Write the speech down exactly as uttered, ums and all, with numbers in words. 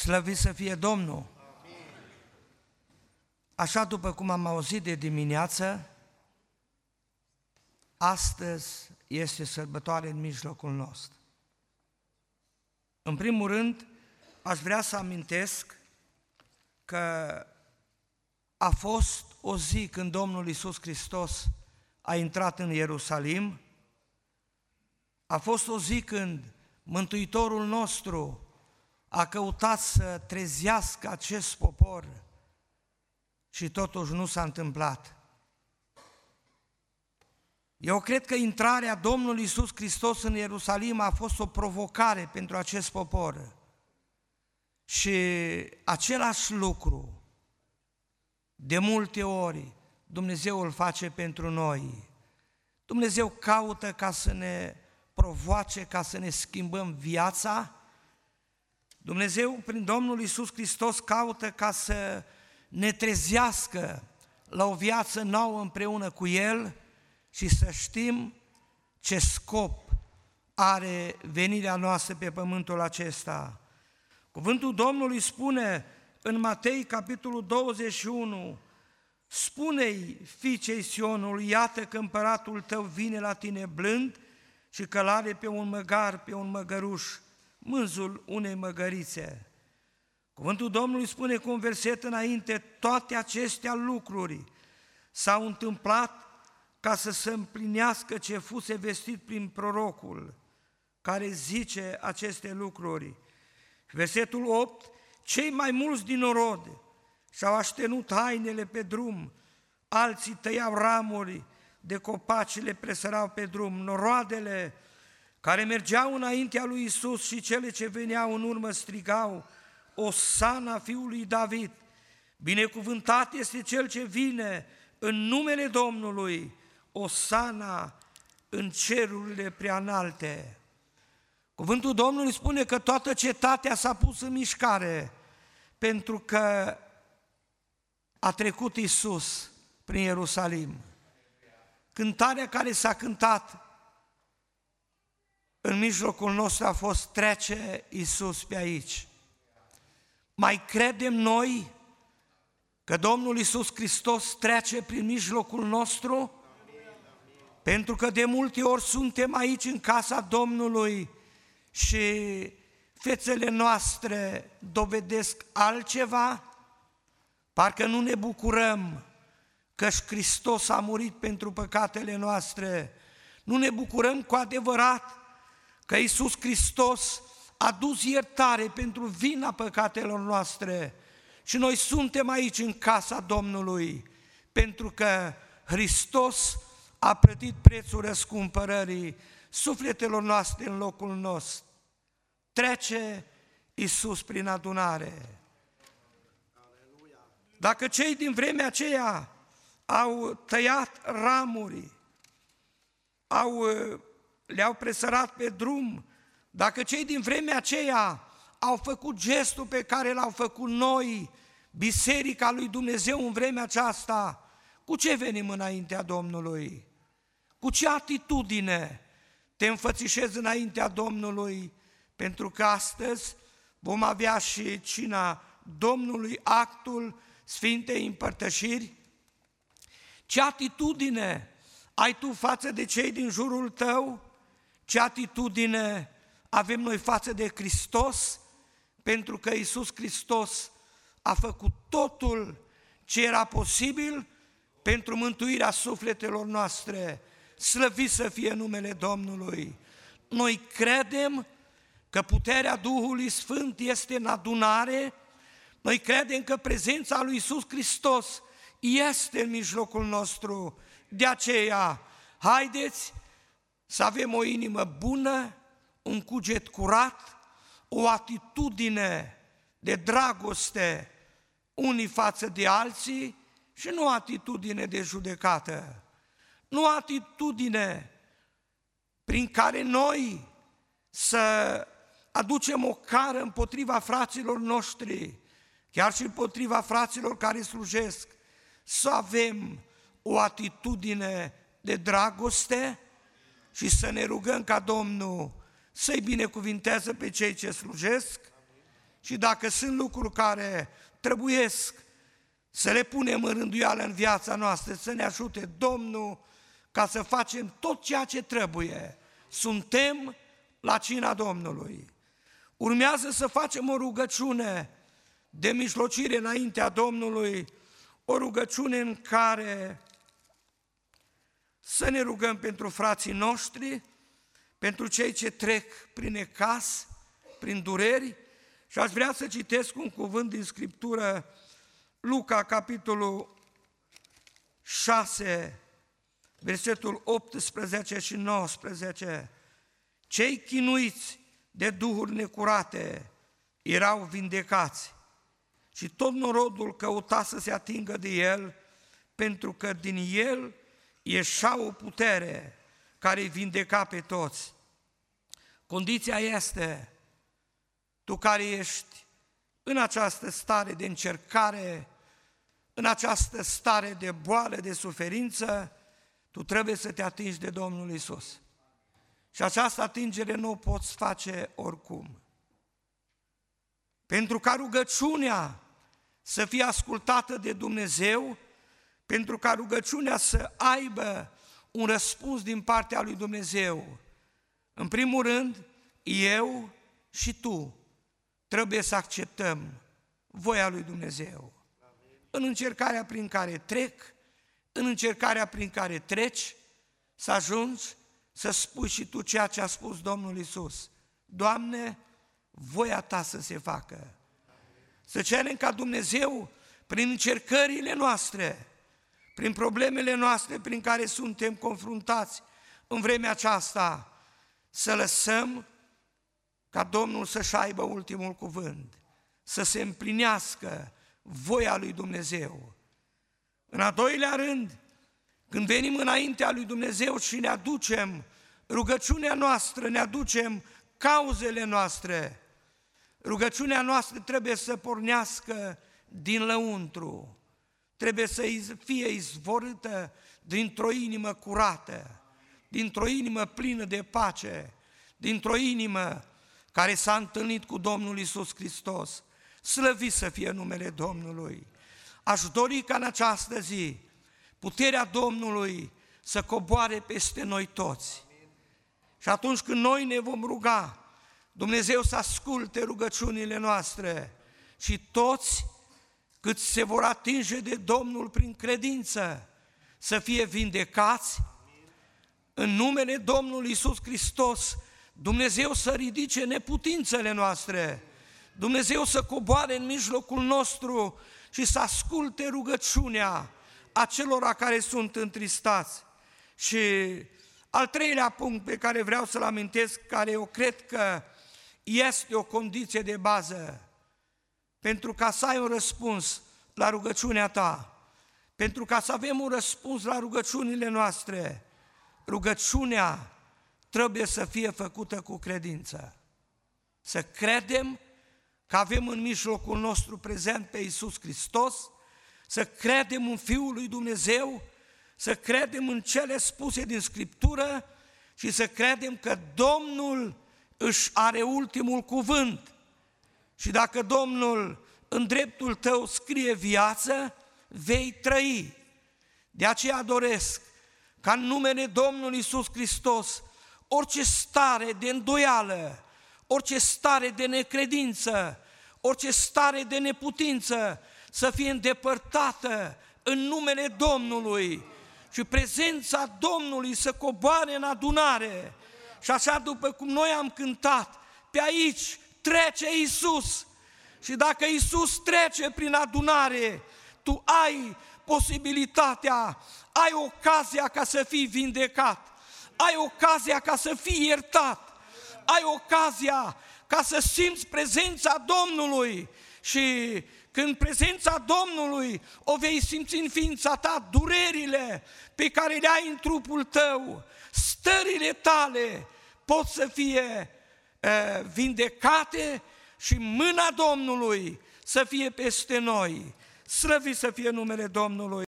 Slăvit să fie Domnul! Așa după cum am auzit de dimineață, astăzi este sărbătoare în mijlocul nostru. În primul rând, aș vrea să amintesc că a fost o zi când Domnul Iisus Hristos a intrat în Ierusalim, a fost o zi când Mântuitorul nostru a căutat să trezească acest popor și totuși nu s-a întâmplat. Eu cred că intrarea Domnului Iisus Hristos în Ierusalim a fost o provocare pentru acest popor și același lucru de multe ori Dumnezeu îl face pentru noi. Dumnezeu caută ca să ne provoace, ca să ne schimbăm viața. Dumnezeu, prin Domnul Iisus Hristos, caută ca să ne trezească la o viață nouă împreună cu El și să știm ce scop are venirea noastră pe pământul acesta. Cuvântul Domnului spune în Matei, capitolul douăzeci și unu, spune-i fiicei Sionului, iată că împăratul tău vine la tine blând și călare pe un măgar, pe un măgăruș, mânzul unei măgărițe. Cuvântul Domnului spune cu un verset înainte, toate acestea lucruri s-au întâmplat ca să se împlinească ce fuse vestit prin prorocul, care zice aceste lucruri. Versetul opt, cei mai mulți din norod și-au aștenut hainele pe drum, alții tăiau ramuri de copaci, le presărau pe drum, noroadele care mergeau înaintea lui Iisus și cele ce veneau în urmă strigau, Osana fiului David, binecuvântat este cel ce vine în numele Domnului, Osana în cerurile preanalte. Cuvântul Domnului spune că toată cetatea s-a pus în mișcare pentru că a trecut Iisus prin Ierusalim. Cântarea care s-a cântat în mijlocul nostru a fost trece Iisus pe aici. Mai credem noi că Domnul Iisus Hristos trece prin mijlocul nostru? Pentru că de multe ori suntem aici în casa Domnului și fețele noastre dovedesc altceva, parcă nu ne bucurăm că Hristos a murit pentru păcatele noastre, nu ne bucurăm cu adevărat că Iisus Hristos a dus iertare pentru vina păcatelor noastre și noi suntem aici în casa Domnului pentru că Hristos a plătit prețul răscumpărării sufletelor noastre în locul nostru. Trece Iisus prin adunare. Dacă cei din vremea aceea au tăiat ramuri, au, le-au presărat pe drum, dacă cei din vremea aceea au făcut gestul pe care l-au făcut noi, Biserica lui Dumnezeu în vremea aceasta, cu ce venim înaintea Domnului? Cu ce atitudine te înfățișezi înaintea Domnului? Pentru că astăzi vom avea și cina Domnului, actul Sfintei Împărtășiri. Ce atitudine ai tu față de cei din jurul tău? Ce atitudine avem noi față de Hristos? Pentru că Iisus Hristos a făcut totul ce era posibil pentru mântuirea sufletelor noastre. Slăvit să fie numele Domnului! Noi credem că puterea Duhului Sfânt este în adunare, noi credem că prezența lui Iisus Hristos este în mijlocul nostru. De aceea, haideți să avem o inimă bună, un cuget curat, o atitudine de dragoste unii față de alții și nu atitudine de judecată, nu atitudine prin care noi să aducem o cară împotriva fraților noștri, chiar și împotriva fraților care slujesc, să avem o atitudine de dragoste și să ne rugăm ca Domnul să-i binecuvinteze pe cei ce slujesc Și dacă sunt lucruri care trebuiesc să le punem în rânduială în viața noastră, să ne ajute Domnul ca să facem tot ceea ce trebuie. Suntem la cina Domnului. Urmează să facem o rugăciune de mijlocire înaintea Domnului, o rugăciune în care să ne rugăm pentru frații noștri, pentru cei ce trec prin necaz, prin dureri. Și aș vrea să citesc un cuvânt din Scriptură, Luca, capitolul șase, versetul optsprezece și nouăsprezece. Cei chinuiți de duhuri necurate erau vindecați și tot norodul căuta să se atingă de el, pentru că din el ieșea o putere care îi vindeca pe toți. Condiția este, tu care ești în această stare de încercare, în această stare de boală, de suferință, tu trebuie să te atingi de Domnul Iisus. Și această atingere nu o poți face oricum. Pentru ca rugăciunea să fie ascultată de Dumnezeu, pentru ca rugăciunea să aibă un răspuns din partea lui Dumnezeu, în primul rând, eu și tu trebuie să acceptăm voia lui Dumnezeu. În încercarea prin care trec, în încercarea prin care treci, să ajungi să spui și tu ceea ce a spus Domnul Iisus. Doamne, voia ta să se facă. Să cerem ca Dumnezeu, prin încercările noastre, prin problemele noastre prin care suntem confruntați în vremea aceasta, să lăsăm ca Domnul să-și aibă ultimul cuvânt, să se împlinească voia lui Dumnezeu. În a doilea rând, când venim înaintea lui Dumnezeu și ne aducem rugăciunea noastră, ne aducem cauzele noastre, rugăciunea noastră trebuie să pornească din lăuntru, trebuie să fie izvorâtă dintr-o inimă curată, dintr-o inimă plină de pace, dintr-o inimă care s-a întâlnit cu Domnul Iisus Hristos. Slăvit să fie numele Domnului! Aș dori ca în această zi puterea Domnului să coboare peste noi toți. Și atunci când noi ne vom ruga, Dumnezeu să asculte rugăciunile noastre și toți cât se vor atinge de Domnul prin credință să fie vindecați. În numele Domnului Iisus Hristos, Dumnezeu să ridice neputințele noastre, Dumnezeu să coboare în mijlocul nostru și să asculte rugăciunea acelora care sunt întristați. Și al treilea punct pe care vreau să-l amintesc, care eu cred că este o condiție de bază pentru ca să ai un răspuns la rugăciunea ta, pentru ca să avem un răspuns la rugăciunile noastre, rugăciunea trebuie să fie făcută cu credință. Să credem că avem în mijlocul nostru prezent pe Iisus Hristos, să credem în Fiul lui Dumnezeu, să credem în cele spuse din Scriptură și să credem că Domnul își are ultimul cuvânt. Și dacă Domnul în dreptul tău scrie viață, vei trăi. De aceea doresc ca în numele Domnului Iisus Hristos orice stare de îndoială, orice stare de necredință, orice stare de neputință să fie îndepărtată în numele Domnului și prezența Domnului să coboare în adunare. Și așa după cum noi am cântat, pe aici trece Iisus. Și dacă Iisus trece prin adunare, tu ai posibilitatea, ai ocazia ca să fii vindecat, ai ocazia ca să fii iertat, ai ocazia ca să simți prezența Domnului. Și când prezența Domnului o vei simți în ființa ta, durerile pe care le ai în trupul tău, stările tale pot să fie uh, vindecate și mâna Domnului să fie peste noi. Slăvit să fie numele Domnului!